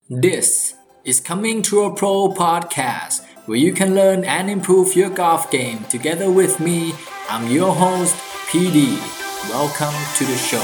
This is Coming to a Pro podcast, where you can learn and improve your golf game together with me. I'm your host, PD. Welcome to the show.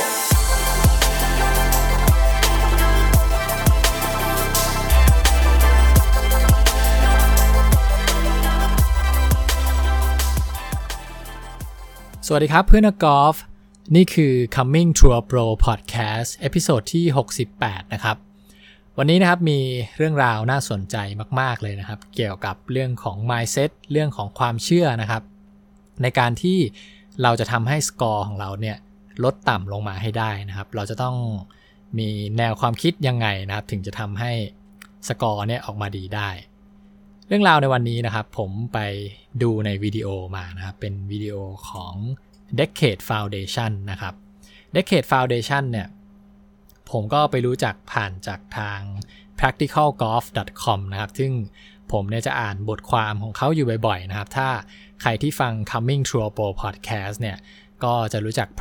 สวัสดีครับเพื่อนนักกอล์ฟนี่คือ Coming to a Pro podcast เอพิโซดที่68นะครับวันนี้นะครับมีเรื่องราวน่าสนใจมากๆเลยนะครับเกี่ยวกับเรื่องของ mindset เรื่องของความเชื่อนะครับในการที่เราจะทำให้สกอร์ของเราเนี่ยลดต่ำลงมาให้ได้นะครับเราจะต้องมีแนวความคิดยังไงนะครับถึงจะทำให้สกอร์เนี่ยออกมาดีได้เรื่องราวในวันนี้นะครับผมไปดูในวิดีโอมานะครับเป็นวิดีโอของ Decade Foundation นะครับ Decade Foundation เนี่ยผมก็ไปรู้จักผ่านจากทาง practicalgolf.com นะครับซึ่งผมเนี่ยจะอ่านบทความของเขาอยู่บ่อยๆนะครับถ้าใครที่ฟัง Coming to a Pro podcast เนี่ยก็จะรู้จัก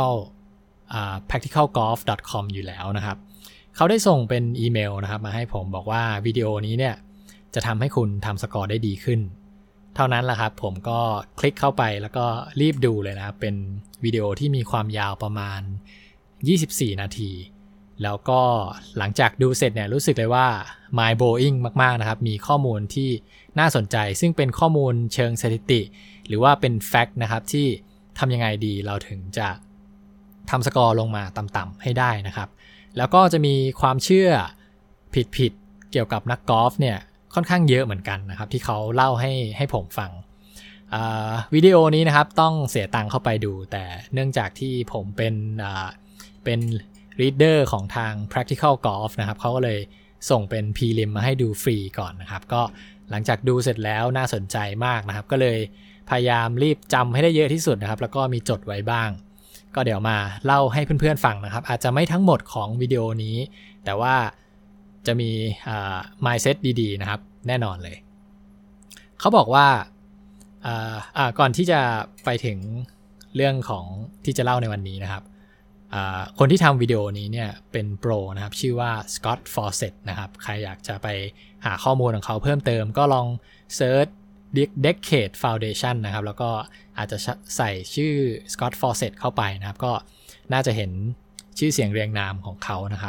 practicalgolf.com อยู่แล้วนะครับเขาได้ส่งเป็นอีเมลนะครับมาให้ผมบอกว่าวิดีโอนี้เนี่ยจะทำให้คุณทำสกอร์ได้ดีขึ้นเท่านั้นแหละครับผมก็คลิกเข้าไปแล้วก็รีบดูเลยนะครับเป็นวิดีโอที่มีความยาวประมาณ24นาทีแล้วก็หลังจากดูเสร็จเนี่ยรู้สึกเลยว่า mind blowing มากๆนะครับมีข้อมูลที่น่าสนใจซึ่งเป็นข้อมูลเชิงสถิติหรือว่าเป็น fact นะครับที่ทำยังไงดีเราถึงจะทำสกอร์ลงมาต่ำๆให้ได้นะครับแล้วก็จะมีความเชื่อผิดๆเกี่ยวกับนักกอล์ฟเนี่ยค่อนข้างเยอะเหมือนกันนะครับที่เขาเล่าให้ผมฟังวิดีโอนี้นะครับต้องเสียตังค์เข้าไปดูแต่เนื่องจากที่ผมเป็นreader ของทาง Practical Golf นะครับเขาก็เลยส่งเป็น prelim มาให้ดูฟรีก่อนนะครับก็หลังจากดูเสร็จแล้วน่าสนใจมากนะครับก็เลยพยายามรีบจำให้ได้เยอะที่สุดนะครับแล้วก็มีจดไว้บ้างก็เดี๋ยวมาเล่าให้เพื่อนๆฟังนะครับอาจจะไม่ทั้งหมดของวิดีโอนี้แต่ว่าจะมีmindset ดีๆนะครับแน่นอนเลยเขาบอกว่าก่อนที่จะไปถึงเรื่องของที่จะเล่าในวันนี้นะครับคนที่ทำวิดีโอนี้เนี่ยเป็นโปรนะครับชื่อว่า Scott Fawcett นะครับใครอยากจะไปหาข้อมูลของเขาเพิ่มเติมก็ลองเซิร์ช Decade Foundation นะครับแล้วก็อาจจะใส่ชื่อ Scott Fawcett เข้าไปนะครับก็น่าจะเห็นชื่อเสียงเรียงนามของเขานะครับ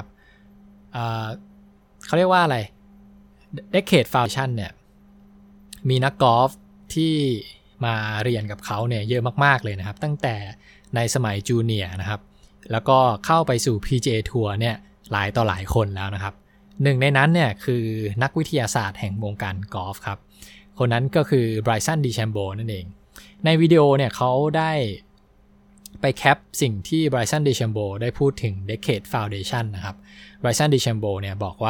เขาเรียกว่าอะไร Decade Foundation เนี่ยมีนักกอล์ฟที่มาเรียนกับเขาเนี่ยเยอะมากๆเลยนะครับตั้งแต่ในสมัยจูเนียร์นะครับแล้วก็เข้าไปสู่ PGA Tour เนี่ยหลายต่อหลายคนแล้วนะครับหนึ่งในนั้นเนี่ยคือนักวิทยาศาสตร์แห่งวงการกอล์ฟครับคนนั้นก็คือ Bryson DeChambeau นั่นเองในวิดีโอเนี่ยเขาได้ไปแคปสิ่งที่ Bryson DeChambeau ได้พูดถึง Decade Foundation นะครับ Bryson DeChambeau เนี่ยบอกว่า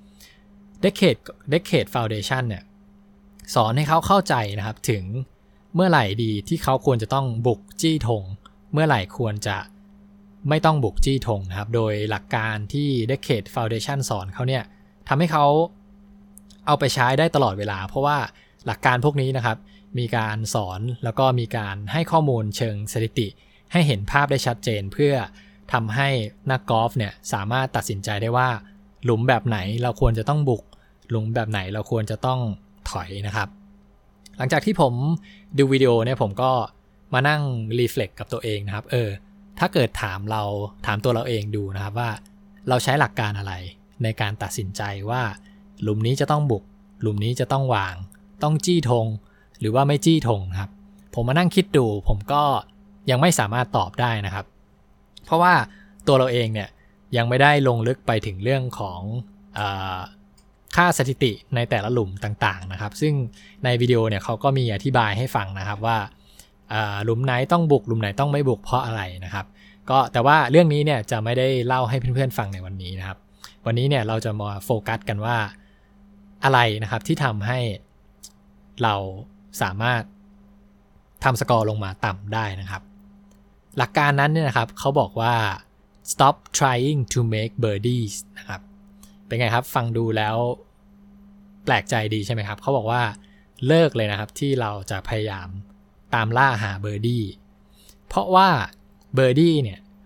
Decade Foundation เนี่ยสอนให้เขาเข้าใจนะครับถึงเมื่อไหร่ดีที่เขาควรจะต้องบุกจี้ธงเมื่อไหร่ควรจะไม่ต้องบุกจี้ธงนะครับโดยหลักการที่ Decade Foundation สอนเขาเนี่ยทำให้เขาเอาไปใช้ได้ตลอดเวลาเพราะว่าหลักการพวกนี้นะครับมีการสอนแล้วก็มีการให้ข้อมูลเชิงสถิติให้เห็นภาพได้ชัดเจนเพื่อทำให้นักกอล์ฟเนี่ยสามารถตัดสินใจได้ว่าหลุมแบบไหนเราควรจะต้องบุกหลุมแบบไหนเราควรจะต้องถอยนะครับหลังจากที่ผมดูวิดีโอเนี่ยผมก็มานั่งรีเฟล็กกับตัวเองนะครับถ้าเกิดถามตัวเราเองดูนะครับว่าเราใช้หลักการอะไรในการตัดสินใจว่าหลุมนี้จะต้องบุกหลุมนี้จะต้องวางต้องจี้ธงหรือว่าไม่จี้ธงครับผมมานั่งคิดดูผมก็ยังไม่สามารถตอบได้นะครับเพราะว่าตัวเราเองเนี่ยยังไม่ได้ลงลึกไปถึงเรื่องของค่าสถิติในแต่ละหลุมต่างๆนะครับซึ่งในวิดีโอเนี่ยเขาก็มีอธิบายให้ฟังนะครับว่าหลุมไหนต้องบุกหลุมไหนต้องไม่บุกเพราะอะไรนะครับก็แต่ว่าเรื่องนี้เนี่ยจะไม่ได้เล่าให้เพื่อนๆฟังในวันนี้นะครับวันนี้เนี่ยเราจะมาโฟกัสกันว่าอะไรนะครับที่ทำให้เราสามารถทำสกอร์ลงมาต่ำได้นะครับหลักการนั้นเนี่ยนะครับเขาบอกว่า stop trying to make birdies นะครับเป็นไงครับฟังดูแล้วแปลกใจดีใช่ไหมครับเขาบอกว่าเลิกเลยนะครับที่เราจะพยายามตามล่าหาเบอร์ดี้เพราะว่าเบอร์ดี้เนี่ย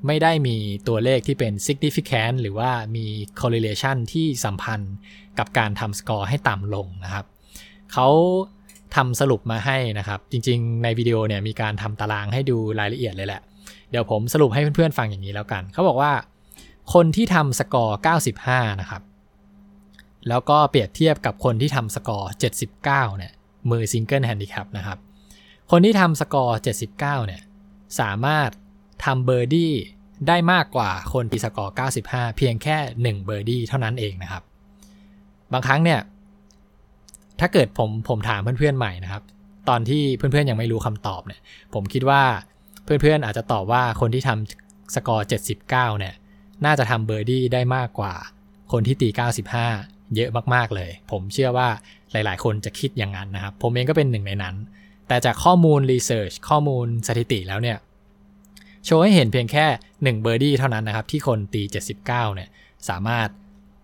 ไม่ได้มีตัวเลขที่เป็น significant หรือว่ามี correlation ที่สัมพันธ์กับการทำสกอร์ให้ต่ำลงนะครับเขาทำสรุปมาให้นะครับจริงๆในวิดีโอเนี่ยมีการทำตารางให้ดูรายละเอียดเลยแหละเดี๋ยวผมสรุปให้เพื่อนๆฟังอย่างนี้แล้วกันเขาบอกว่าคนที่ทำสกอร์95นะครับแล้วก็เปรียบเทียบกับคนที่ทำสกอร์79เนี่ยมือซิงเกิลแฮนดิแคปนะครับคนที่ทำสกอร์79เนี่ยสามารถทำเบอร์ดี้ได้มากกว่าคนที่สกอร์95เพียงแค่1เบอร์ดี้เท่านั้นเองนะครับบางครั้งเนี่ยถ้าเกิดผมถามเพื่อนๆใหม่นะครับตอนที่เพื่อนๆยังไม่รู้คำตอบเนี่ยผมคิดว่าเพื่อนๆอาจจะตอบว่าคนที่ทำสกอร์79เนี่ยน่าจะทำเบอร์ดี้ได้มากกว่าคนที่ตี95เยอะมากๆเลยผมเชื่อว่าหลายๆคนจะคิดอย่างนั้นนะครับผมเองก็เป็นหนึ่งในนั้นแต่จากข้อมูลรีเสิร์ชข้อมูลสถิติแล้วเนี่ยโชว์ให้เห็นเพียงแค่1เบอร์ดี้เท่านั้นนะครับที่คนตี79เนี่ยสามารถ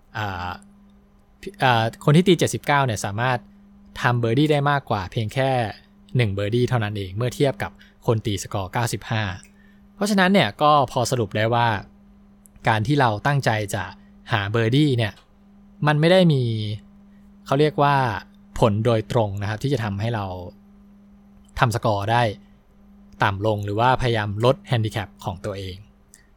คนที่ตี79เนี่ยสามารถทำเบอร์ดี้ได้มากกว่าเพียงแค่1เบอร์ดี้เท่านั้นเองเมื่อเทียบกับคนตีสกอร์95เพราะฉะนั้นเนี่ยก็พอสรุปได้ว่าการที่เราตั้งใจจะหาเบอร์ดี้เนี่ยมันไม่ได้มีเขาเรียกว่าผลโดยตรงนะครับที่จะทำให้เราทำสกอร์ได้ต่ำลงหรือว่าพยายามลดแฮนดิแคปของตัวเอง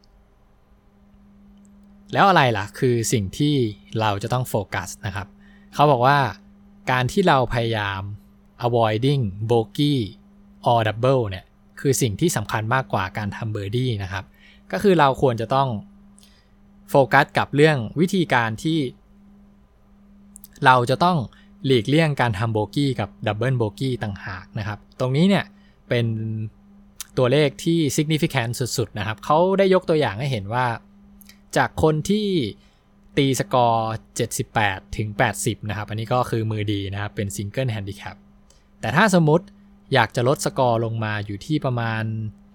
แล้วอะไรล่ะคือสิ่งที่เราจะต้องโฟกัสนะครับเขาบอกว่าการที่เราพยายาม avoiding bogey or double เนี่ยคือสิ่งที่สำคัญมากกว่าการทำเบอร์ดี้นะครับก็คือเราควรจะต้องโฟกัสกับเรื่องวิธีการที่เราจะต้องหลีกเลี่ยงการทำโบกี้กับดับเบิลโบกี้ต่างหากนะครับตรงนี้เนี่ยเป็นตัวเลขที่ significant สุดๆนะครับเขาได้ยกตัวอย่างให้เห็นว่าจากคนที่ตีสกอร์78ถึง80นะครับอันนี้ก็คือมือดีนะครับเป็นซิงเกิลแฮนดิแคปแต่ถ้าสมมุติอยากจะลดสกอร์ลงมาอยู่ที่ประมาณ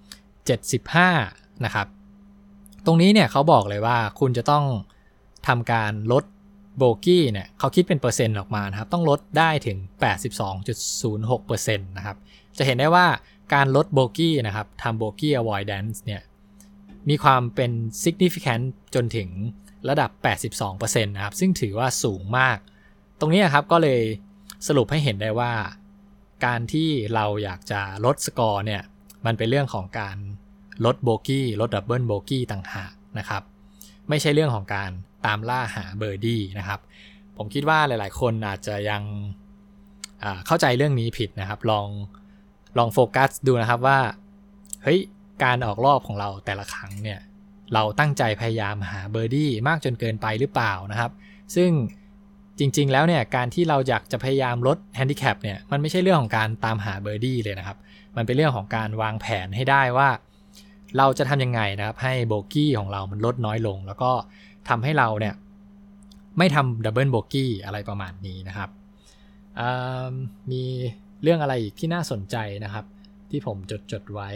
75นะครับตรงนี้เนี่ยเขาบอกเลยว่าคุณจะต้องทำการลดโบกี้เนี่ยเขาคิดเป็นเปอร์เซ็นต์ออกมานะครับต้องลดได้ถึง 82.06% นะครับจะเห็นได้ว่าการลดโบกี้นะครับทำโบกี้ avoidance เนี่ยมีความเป็น significant จนถึงระดับ 82% นะครับซึ่งถือว่าสูงมากตรงนี้ครับก็เลยสรุปให้เห็นได้ว่าการที่เราอยากจะลดสกอร์เนี่ยมันเป็นเรื่องของการลดโบกี้ลดดับเบิลโบกี้ต่างหากนะครับไม่ใช่เรื่องของการตามล่าหาเบอร์ดี้นะครับผมคิดว่าหลายๆคนอาจจะยังเข้าใจเรื่องนี้ผิดนะครับลองโฟกัสดูนะครับว่าเฮ้ยการออกรอบของเราแต่ละครั้งเนี่ยเราตั้งใจพยายามหาเบอร์ดี้มากจนเกินไปหรือเปล่านะครับซึ่งจริงๆแล้วเนี่ยการที่เราอยากจะพยายามลดแฮนดิแคปเนี่ยมันไม่ใช่เรื่องของการตามหาเบอร์ดี้เลยนะครับมันเป็นเรื่องของการวางแผนให้ได้ว่าเราจะทำยังไงนะครับให้โบกี้ของเรามันลดน้อยลงแล้วก็ทำให้เราเนี่ยไม่ทำดับเบิลโบกี้อะไรประมาณนี้นะครับมีเรื่องอะไรอีกที่น่าสนใจนะครับที่ผมจดไว้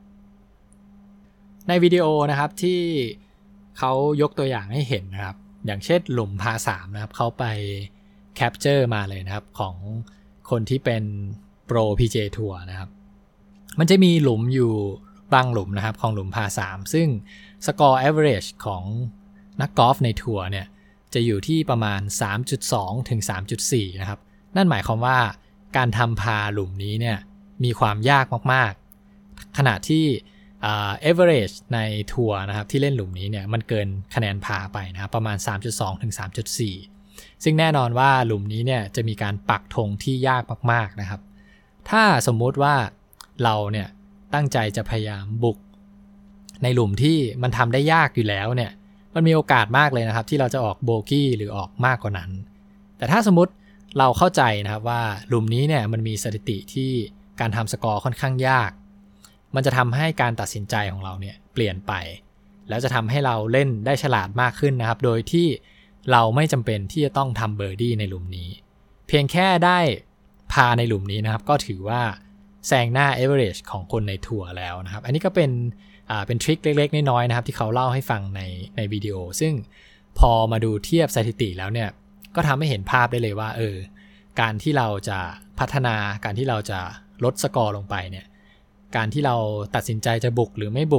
ในวิดีโอนะครับที่เขายกตัวอย่างให้เห็นนะครับอย่างเช่นหลุมพา3นะครับเขาไปแคปเจอร์มาเลยนะครับของคนที่เป็นโปร PGA ทัวร์นะครับมันจะมีหลุมอยู่บางหลุมนะครับของหลุมพา3ซึ่งสกอร์ average ของนักกอล์ฟในทัวร์เนี่ยจะอยู่ที่ประมาณ 3.2 ถึง 3.4 นะครับนั่นหมายความว่าการทำพาหลุมนี้เนี่ยมีความยากมากๆขณะที่average ในทัวร์นะครับที่เล่นหลุมนี้เนี่ยมันเกินคะแนนพาไปนะครับประมาณ 3.2 ถึง 3.4 ซึ่งแน่นอนว่าหลุมนี้เนี่ยจะมีการปักธงที่ยากมากๆนะครับถ้าสมมุติว่าเราเนี่ยตั้งใจจะพยายามบุกในหลุมที่มันทำได้ยากอยู่แล้วเนี่ยมันมีโอกาสมากเลยนะครับที่เราจะออกโบกี้หรือออกมากกว่านั้นแต่ถ้าสมมุติเราเข้าใจนะครับว่าหลุมนี้เนี่ยมันมีสถิติที่การทำสกอร์ค่อนข้างยากมันจะทำให้การตัดสินใจของเราเนี่ยเปลี่ยนไปแล้วจะทำให้เราเล่นได้ฉลาดมากขึ้นนะครับโดยที่เราไม่จำเป็นที่จะต้องทำเบอร์ดี้ในหลุมนี้เพียงแค่ได้พาในหลุมนี้นะครับก็ถือว่าแซงหน้า average ของคนในทัวร์แล้วนะครับอันนี้ก็เป็นทริคเล็กๆน้อยๆนะครับที่เขาเล่าให้ฟังในวิดีโอซึ่งพอมาดูเทียบสถิติแล้วเนี่ยก็ทำให้เห็นภาพได้เลยว่าการที่เราจะพัฒนาการที่เราจะลดสกอร์ลงไปเนี่ยการที่เราตัดสินใจจะบุกหรือไม่บุกเนี่ย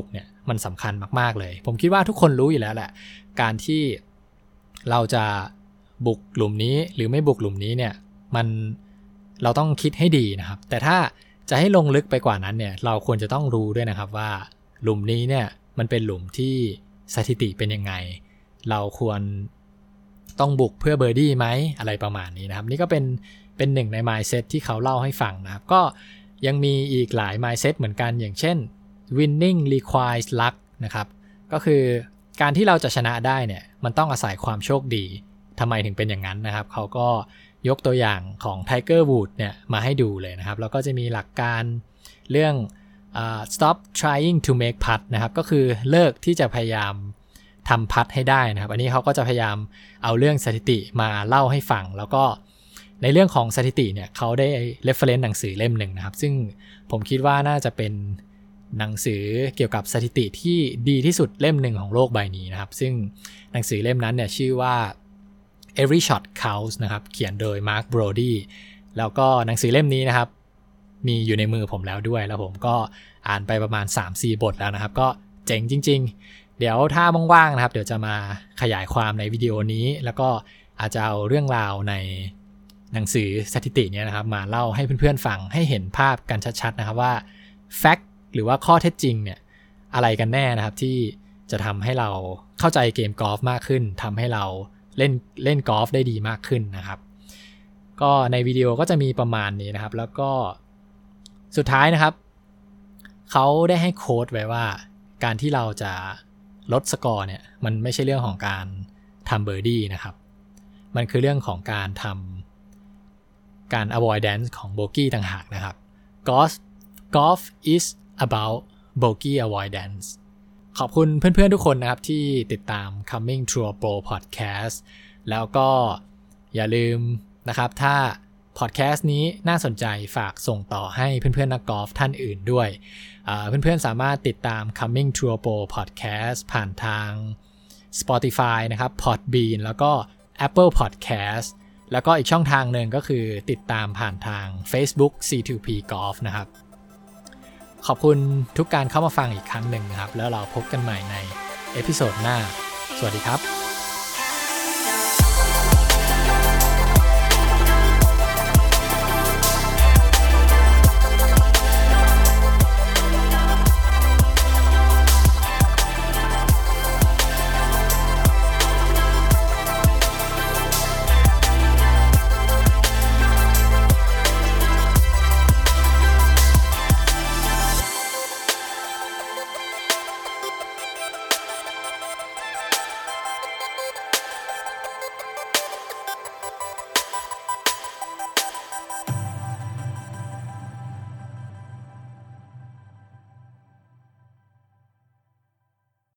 มันสำคัญมากๆเลยผมคิดว่าทุกคนรู้อยู่แล้วแหละการที่เราจะบุกหลุมนี้หรือไม่บุกหลุมนี้เนี่ยเราต้องคิดให้ดีนะครับแต่ถ้าจะให้ลงลึกไปกว่านั้นเนี่ยเราควรจะต้องรู้ด้วยนะครับว่าหลุมนี้เนี่ยมันเป็นหลุมที่สถิติเป็นยังไงเราควรต้องบุกเพื่อเบอร์ดี้ไหมอะไรประมาณนี้นะครับนี่ก็เป็นหนึ่งใน mindset ที่เขาเล่าให้ฟังนะครับก็ยังมีอีกหลาย mindset เหมือนกันอย่างเช่น winning requires luck นะครับก็คือการที่เราจะชนะได้เนี่ยมันต้องอาศัยความโชคดีทำไมถึงเป็นอย่างนั้นนะครับเขาก็ยกตัวอย่างของ Tiger Woods เนี่ยมาให้ดูเลยนะครับแล้วก็จะมีหลักการเรื่องstop trying to make putt นะครับก็คือเลิกที่จะพยายามทำพัดให้ได้นะครับอันนี้เขาก็จะพยายามเอาเรื่องสถิติมาเล่าให้ฟังแล้วก็ในเรื่องของสถิติเนี่ยเขาได้ reference หนังสือเล่มหนึ่งนะครับซึ่งผมคิดว่าน่าจะเป็นหนังสือเกี่ยวกับสถิติที่ดีที่สุดเล่มหนึ่งของโลกใบนี้นะครับซึ่งหนังสือเล่มนั้นเนี่ยชื่อว่า Every Shot Counts นะครับเขียนโดย Mark Brody แล้วก็หนังสือเล่มนี้นะครับมีอยู่ในมือผมแล้วด้วยแล้วผมก็อ่านไปประมาณ 3-4 บทแล้วนะครับก็เจ๋งจริงๆเดี๋ยวถ้าว่างๆนะครับเดี๋ยวจะมาขยายความในวิดีโอนี้แล้วก็อาจจะเอาเรื่องราวในหนังสือสถิติเนี่ยนะครับมาเล่าให้เพื่อนๆฟังให้เห็นภาพกันชัดๆนะครับว่า fact หรือว่าข้อเท็จจริงเนี่ยอะไรกันแน่นะครับที่จะทำให้เราเข้าใจเกมกอล์ฟมากขึ้นทำให้เราเล่นกอล์ฟได้ดีมากขึ้นนะครับก็ในวิดีโอก็จะมีประมาณนี้นะครับแล้วก็สุดท้ายนะครับเขาได้ให้โค้ดไว้ว่าการที่เราจะลดสกอร์เนี่ยมันไม่ใช่เรื่องของการทำเบอร์ดี้นะครับมันคือเรื่องของการทำการ avoidance ของโบกี้ต่างหากนะครับ golf is about bogey avoidance ขอบคุณเพื่อนๆทุกคนนะครับที่ติดตาม Coming to a Pro Podcast แล้วก็อย่าลืมนะครับถ้าพอดแคสต์นี้น่าสนใจฝากส่งต่อให้เพื่อนๆนักกอล์ฟท่านอื่นด้วยเพื่อนๆสามารถติดตาม Coming to a Pro Podcast ผ่านทาง Spotify นะครับ Podbean แล้วก็ Apple Podcast แล้วก็อีกช่องทางหนึ่งก็คือติดตามผ่านทาง Facebook C2P Golf นะครับขอบคุณทุกการเข้ามาฟังอีกครั้งหนึ่งนะครับแล้วเราพบกันใหม่ในเอพิโซดหน้าสวัสดีครับ